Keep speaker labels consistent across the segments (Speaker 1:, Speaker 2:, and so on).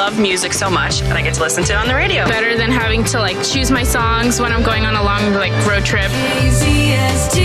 Speaker 1: love music so much and I get to listen to it on the radio.
Speaker 2: Better than having to like choose my songs when I'm going on a long like road trip.
Speaker 3: KZST,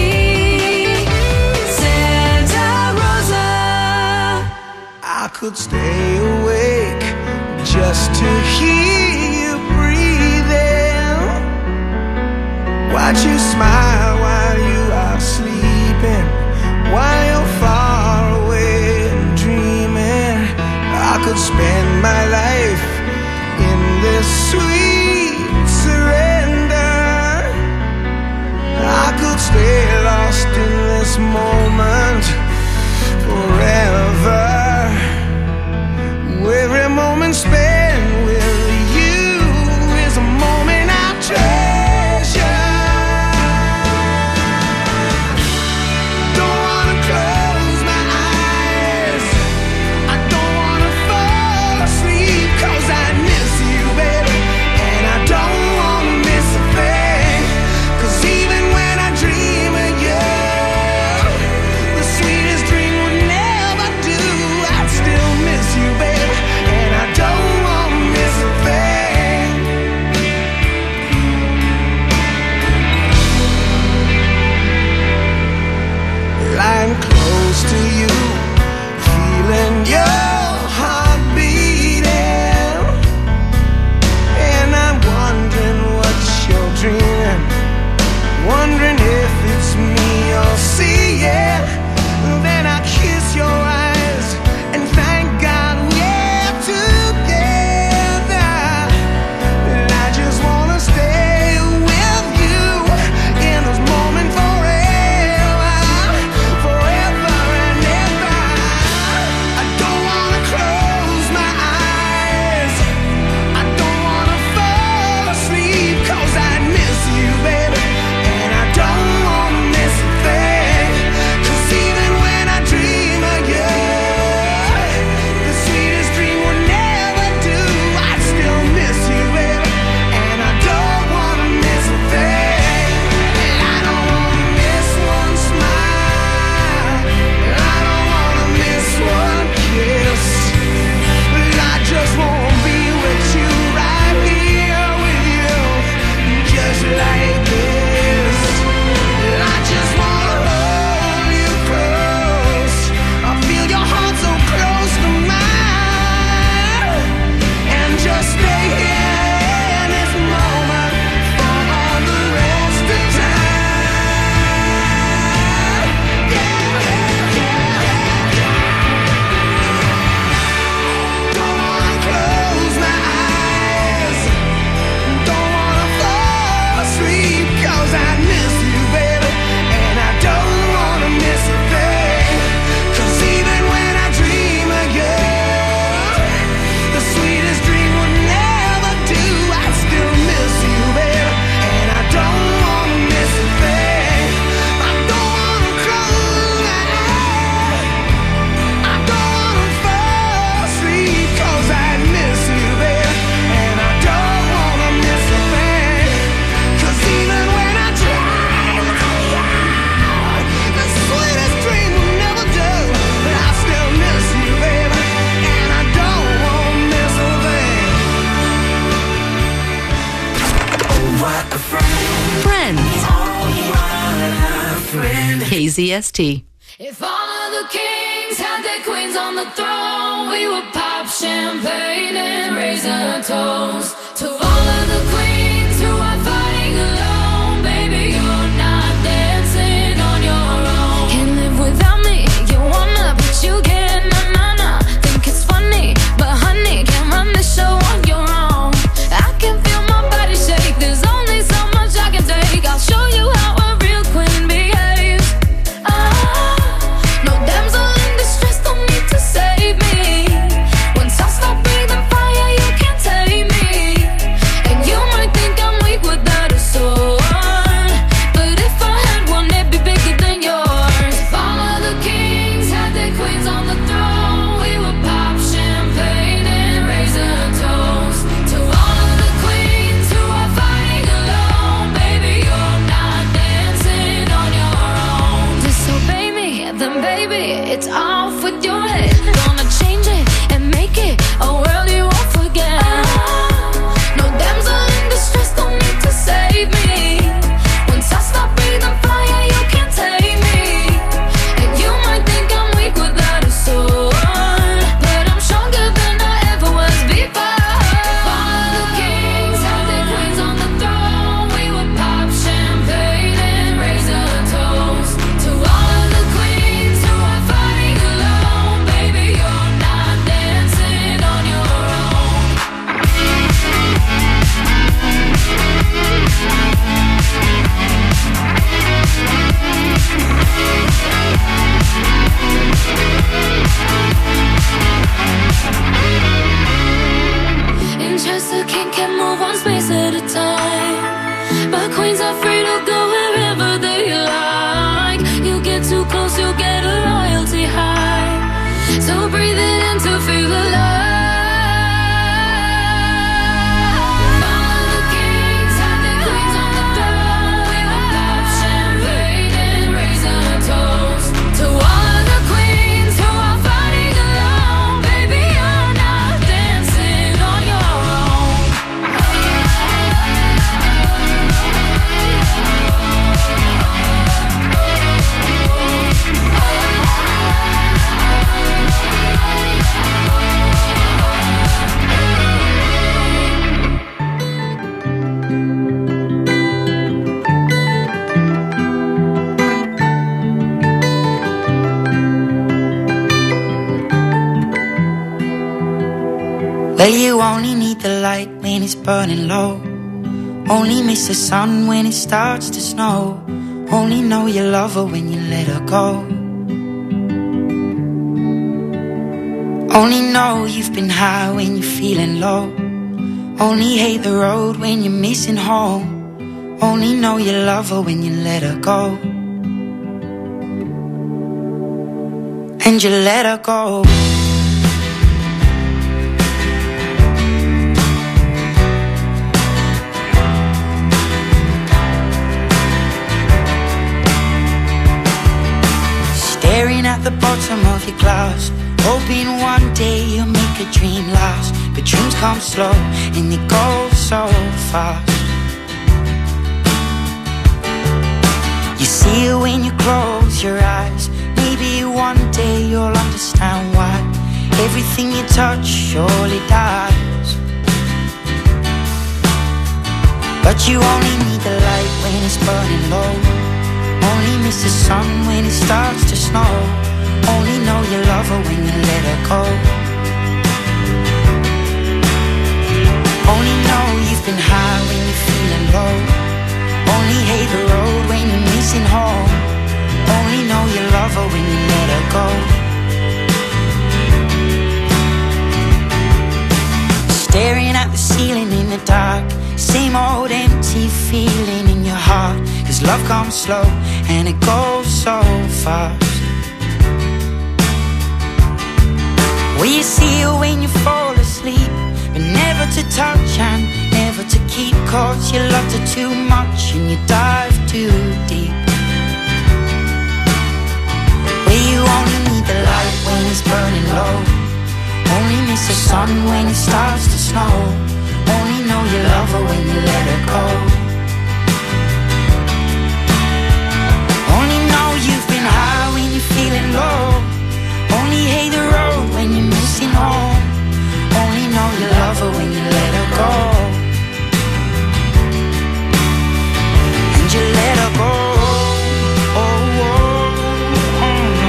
Speaker 3: Santa Rosa.
Speaker 4: I could stay awake just to hear you breathing. Watch you smile while you are sleeping, while you're far away and dreaming. I could spend my life in this sweet surrender. I could stay lost in this moment forever. Every moment spent with you is a moment I treasure. Don't wanna close my eyes, I don't wanna fall asleep, 'cause I miss you, baby, and I don't wanna miss a thing. 'Cause even when I dream of you, the sweetest dream would never do. I'd still miss you, baby, and I don't wanna miss a thing. Lying close to you, feeling your heart beating, and I'm wondering what you're dreaming, wondering if it's me you're seeing. Then I kiss your eyes and thank God we're together. And I just wanna stay with you in this moment forever, forever and ever. I don't wanna close my eyes, I don't wanna fall asleep, 'cause I miss you, baby, and I don't wanna miss a thing. 'Cause even when I dream of you, the sweetest dream would never do. I'd still miss you, baby, and I don't wanna miss a thing. I don't wanna miss one smile, I don't wanna miss one kiss. I just wanna be with you, right here with you, just like this. I just wanna hold you close, I feel your heart so close to mine, and just stay here in this moment for all the rest of time. Don't wanna close my eyes, don't wanna fall asleep, 'cause I miss you, baby, and I don't wanna miss a thing. 'Cause even when I dream of you, the sweetest dream would never do. I'd still miss you, baby, and I don't wanna miss a thing. I don't wanna close my eyes, I don't wanna fall asleep, 'cause I miss you, baby, and I don't wanna miss a thing. 'Cause even when I dream of you, the sweetest dream will never do. But I still miss you, baby, and I don't wanna miss a thing. Oh, what a friend.
Speaker 5: Friends.
Speaker 3: Oh, what a friend.
Speaker 5: KZST.
Speaker 6: If all of the kings had their queens on the throne, we would pop champagne and raise a toast to all of the queens who are fighting alone. Baby, you're not dancing on your own. Can't live without me, you wanna, but you can't. Nah. Think it's funny, but honey, can't run the show on your own. I can feel my body shake, there's only so much I can take. I'll show you how a real queen behaves. No damsel in distress, don't need to save me. Once I stop breathing fire, you can't take me. And you might think I'm weak without a sword, but if I had one, it'd be bigger than yours. If all of the kings had their queens on the throne, we would pop champagne and raise a toast to all of the queens who are fighting alone. Baby, you're not dancing on your own. Disobey me, then baby, it's off with your head. Gonna change it and make it a world you won't forget.
Speaker 5: Well, you only need the light when it's burning low. Only miss the sun when it starts to snow. Only know you love her when you let her go. Only know you've been high when you're feeling low. Only hate the road when you're missing home. Only know you love her when you let her go. And you let her go. Staring at the bottom of your glass, hoping one day you'll make a dream last. But dreams come slow and they go so fast. You see it when you close your eyes. Maybe one day you'll understand why everything you touch surely dies. But you only need the light when it's burning low. Only miss the sun when it starts to snow. Only know you love her when you let her go. Only know you've been high when you're feeling low. Only hate the road when you're missing home. Only know you love her when you let her go. Staring at the ceiling in the dark, same old empty feeling in your heart. Cause love comes slow and it goes so fast. Well, you see her when you fall asleep, but never to touch and never to keep. Cause you loved her too much and you dive too deep. Well, you only need the light when it's burning low. Only miss the sun when it starts to snow. Only know you love her when you let her go. Only know you've been high when you're feeling low. Only hate the road when you're missing home. Only know you love her when you let her go. And you let her go. Oh, oh, oh,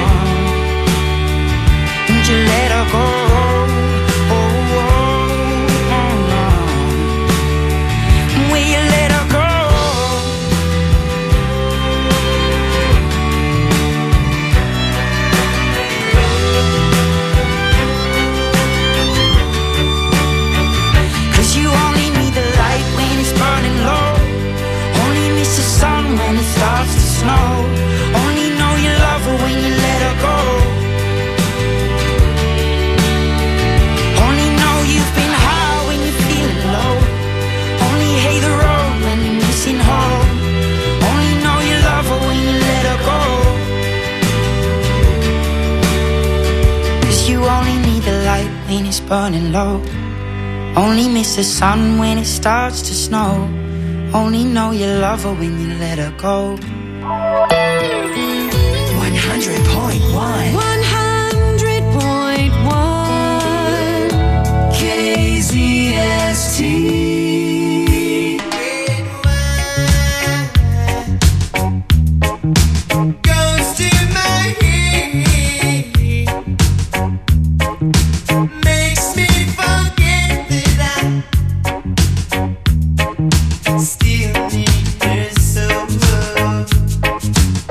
Speaker 5: oh. And you let her go. Oh, oh, oh, oh. Will you let her go? You only need the light when it's burning low. Only miss the sun when it starts to snow. Only know you love her when you let her go. Only know you've been high when you're feeling low. Only hate the road when you're missing home. Only know you love her when you let her go. Cause you only need the light when it's burning low. Only miss the sun when it starts to snow. Only know you love her when you let her go.
Speaker 3: 100.1 KZST.
Speaker 4: Still need her so much.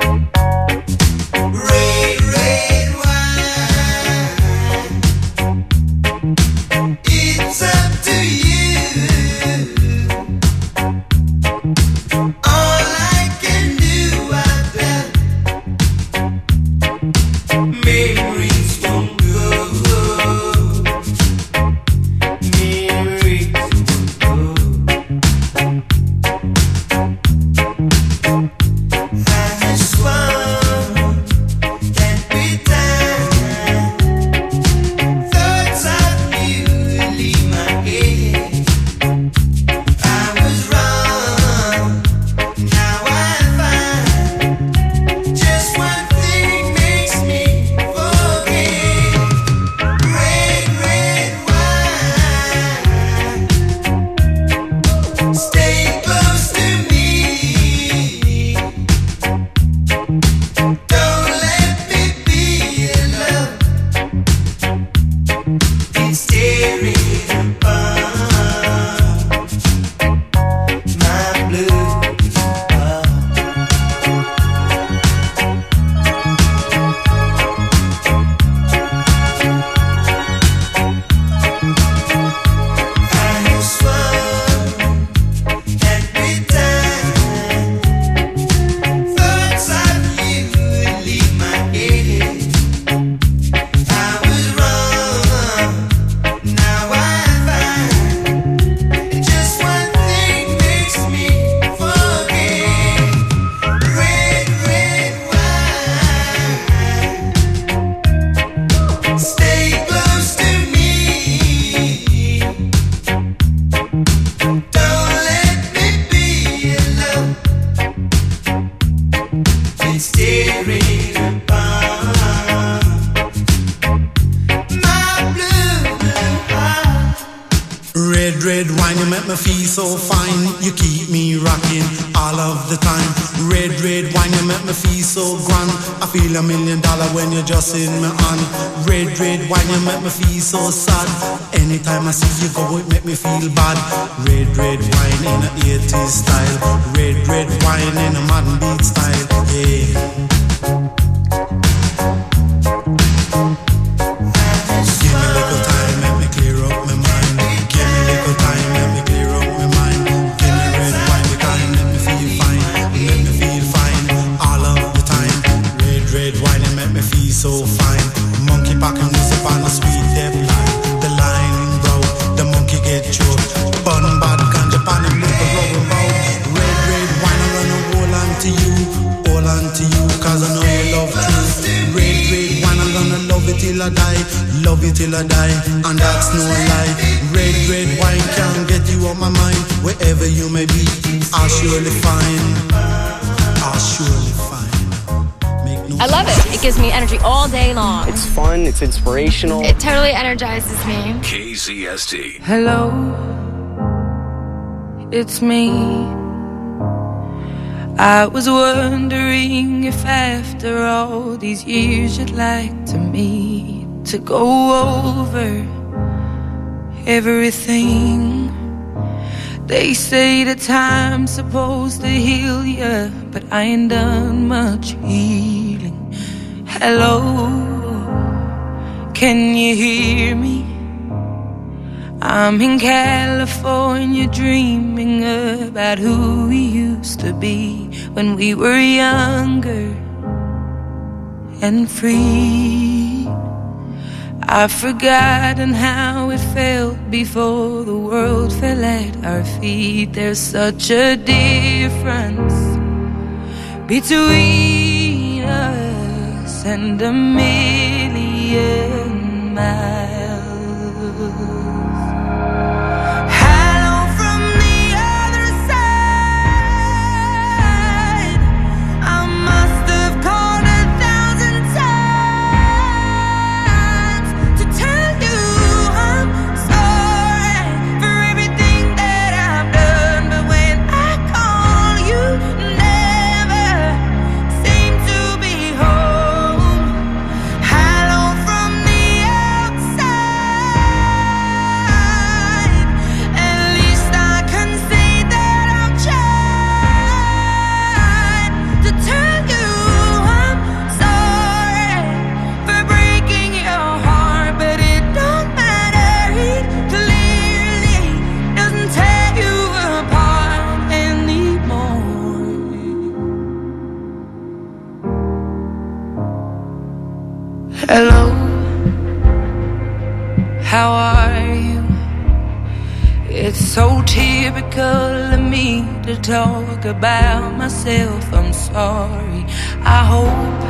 Speaker 7: make me feel so fine. You keep me rocking all of the time. Red, red wine, you make me feel so grand. I feel $1 million when you're just in my hand. Red, red wine, you make me feel so sad. Anytime I see you go, it make me feel bad. Red, red wine in a 80s style. Red, red wine in a modern beat style. Yeah. Give me a little time, make me clear up my mind. Give me a little time, make me clear up my mind. Give me red wine, the kind, let me feel fine. Let me feel fine all of the time. Red, red wine, it make me feel so fine. Monkey back and loose up on a sweet depth line. The line bro, the monkey get choked. Bun bad ganja pan and make a rubber mouth. Red, red wine, I'm gonna hold on to you. Hold on to you, cause I know you love truth. Red, red wine, I'm gonna love it till I die. Love you till I die, and that's no lie. Red, red wine can't get you off my mind. Wherever you may be, I'll surely find. I'll surely find. Make no
Speaker 8: I love it. It gives me energy all day long.
Speaker 9: It's fun, it's inspirational.
Speaker 2: It totally energizes me.
Speaker 10: KZST.
Speaker 5: Hello, it's me. I was wondering if after all these years you'd like to meet to go over everything. They say that time's supposed to heal ya, but I ain't done much healing. Hello, can you hear me? I'm in California dreaming about who we used to be when we were younger and free. I've forgotten how it felt before the world fell at our feet. There's such a difference between us and a million miles. Hello, how are you? It's so typical of me to talk about myself. I'm sorry. I hope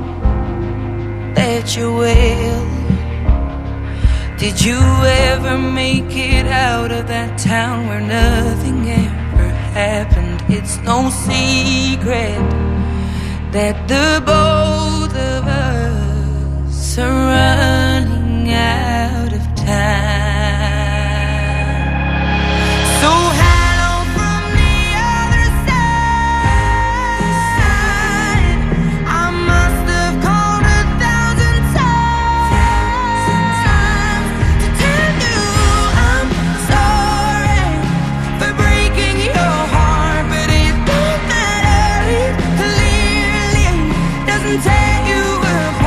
Speaker 5: that you're well. Did you ever make it out of that town where nothing ever happened? It's no secret that the both of us are running out of time. So hello from the other side. I must have called 1,000 times to tell you I'm sorry for breaking your heart, but it don't matter. It clearly doesn't tear you apart.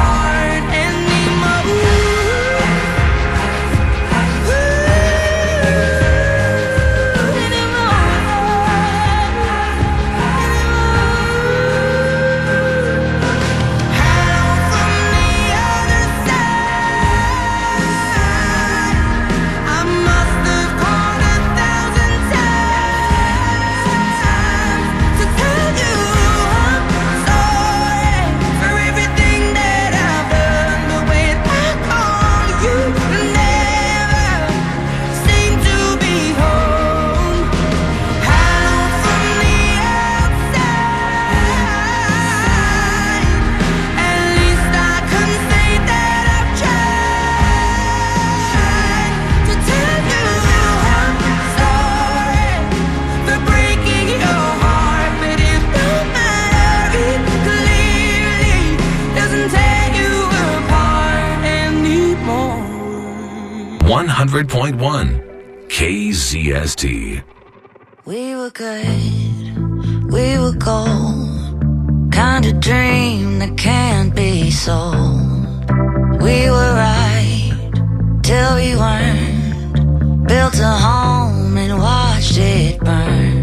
Speaker 10: 100.1 KZST.
Speaker 5: We were good, we were gold, kind of dream that can't be sold. We were right till we weren't, built a home and watched it burn.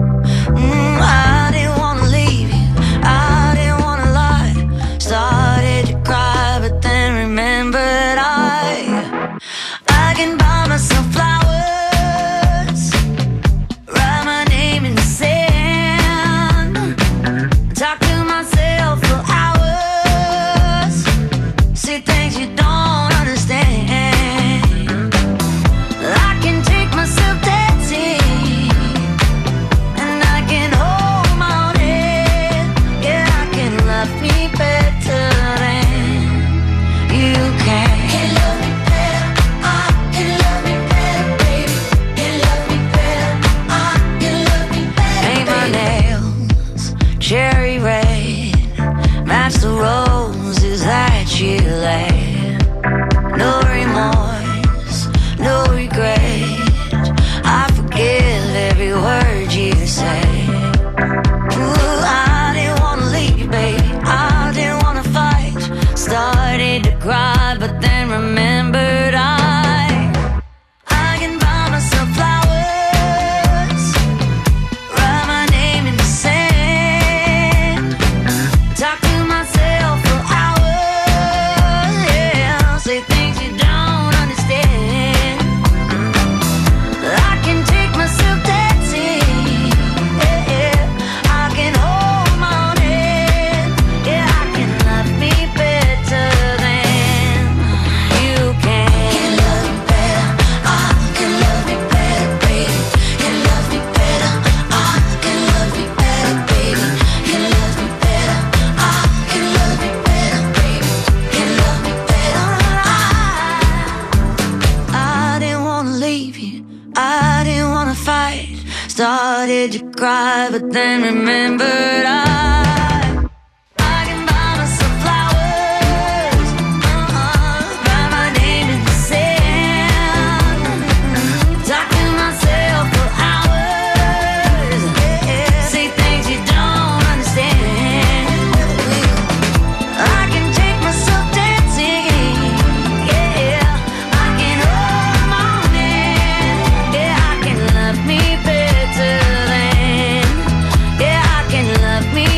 Speaker 5: I didn't want to leave you, I didn't want to lie. Started to cry but then remembered I can buy myself flowers, write my name in the sand, talk to myself for hours, say things you don't understand. I can take myself dancing, and I can hold my own head. Yeah, I can love me better than you can. Cherry red, match the roses that you laid. No remorse, no regret, I forgive every word you say. Ooh, I didn't want to leave, baby, I didn't want to fight. Started to cry, but then remembered I can buy myself flowers, write my name in the sand, talk to myself for hours, yeah, say things you don't understand. I can take myself dancing, yeah, I can hold my own head, yeah, I can love me better than you can. Can love me better, I can love me better, baby. Can love me better, I can love me better, baby. Can love me better, I can love me better, baby. Can love me better, I didn't want to leave you, I didn't want to fight. Started to cry, but then remembered I can buy myself flowers, write my name in the sand, talk to myself for hours, say things you don't understand. I can take myself dancing, yeah, I can hold my own hand, yeah, I can love me better than, yeah, I can love me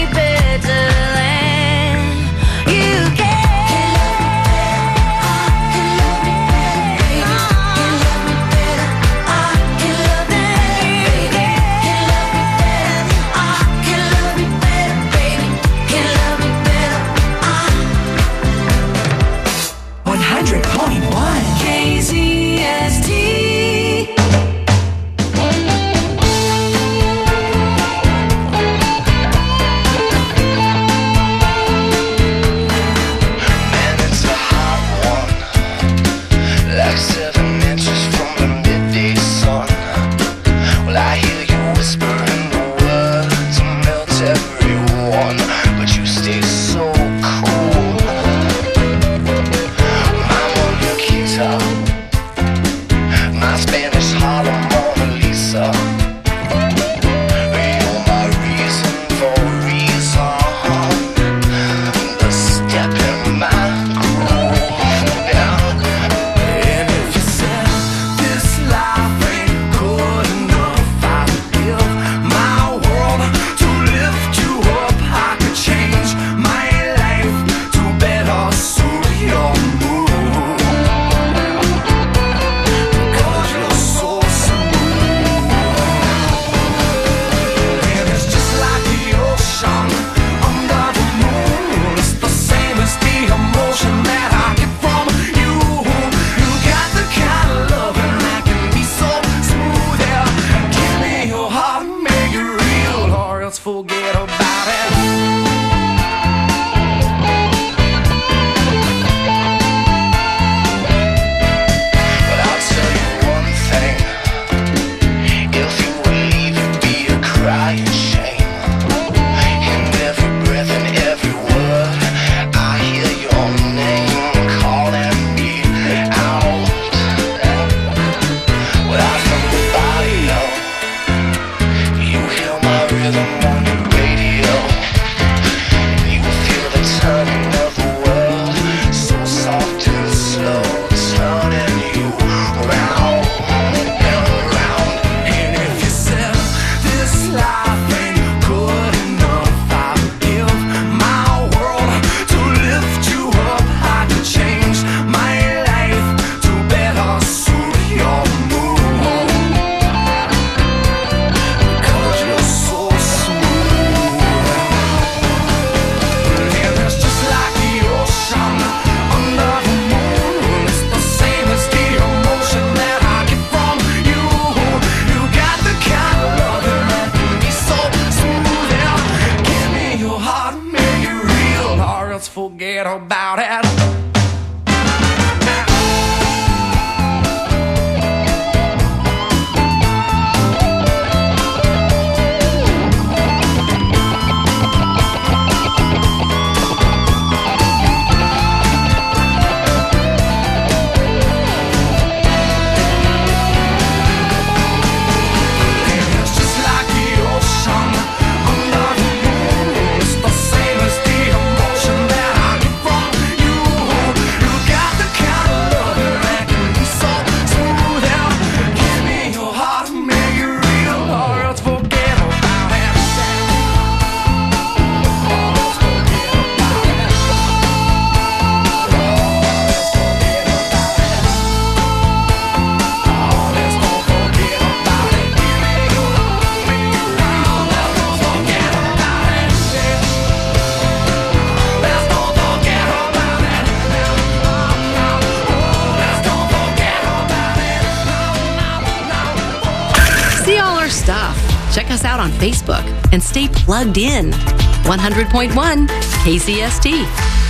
Speaker 11: Check us out on Facebook and stay plugged in. 100.1 KZST.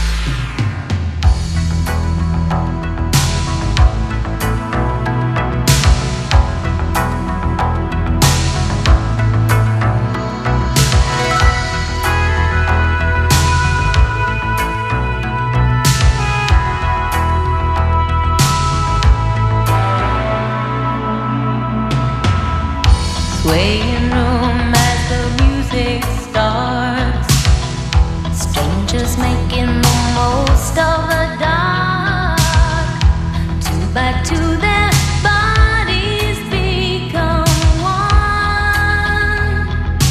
Speaker 6: Swaying room as the music starts, strangers making the most of the dark. Two by two their bodies become one.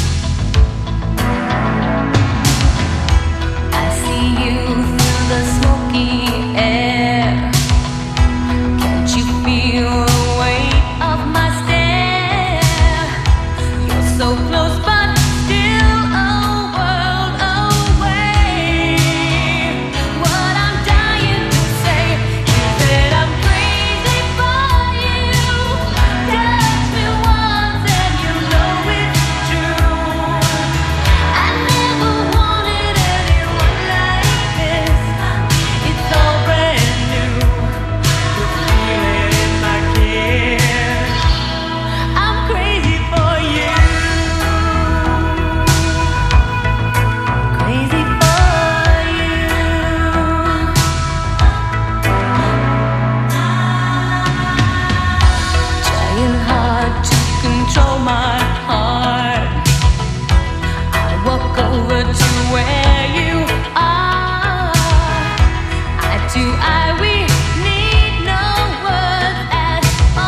Speaker 6: I see you through the smoky air. Can't you feel the weight of my stare? So close, but still a world away. What I'm dying to say is that I'm crazy for you. Touch me once and you know it's true. I never wanted anyone like this. It's all brand new. The feeling in my kiss. I'm crazy for you. Crazy for you. Trying hard to control my heart. I walk over to where you are. Eye to eye, we need no words at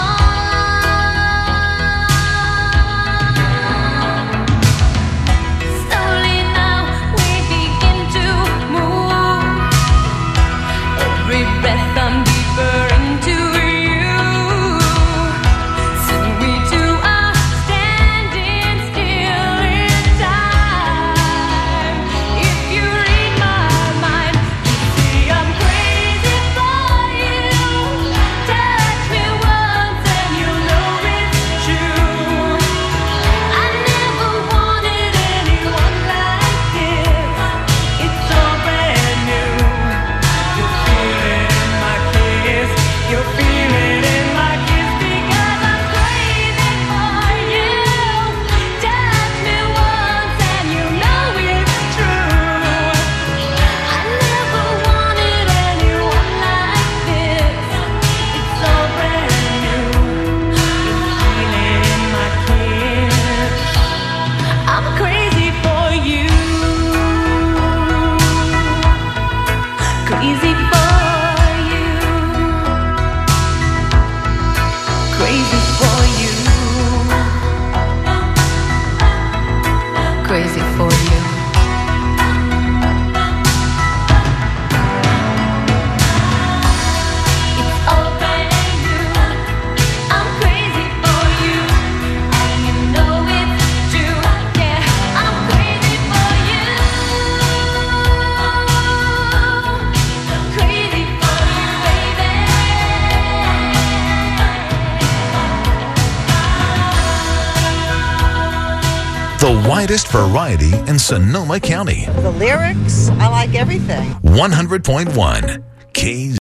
Speaker 6: all. Slowly now we begin to move. Every breath I'm deeper into you. Soon we two are standing still in time. If you read my mind, you see I'm crazy for you. Touch me once and you know it's true. I never wanted anyone like this. It's all brand new. You feel it in my kiss. You feel it in my kiss because I'm crazy for you. Touch me once and you know it's true. I never wanted anyone like this. It's all brand new. You feel it in my kiss. I'm crazy for you. Crazy for you. Crazy for you. Crazy for you. It's all brand new. I'm crazy for you, and you know it's true. Yeah, I'm crazy for you. Crazy for you, baby.
Speaker 12: The widest variety in Sonoma County.
Speaker 13: The lyrics, I like everything.
Speaker 12: 100.1 KZST.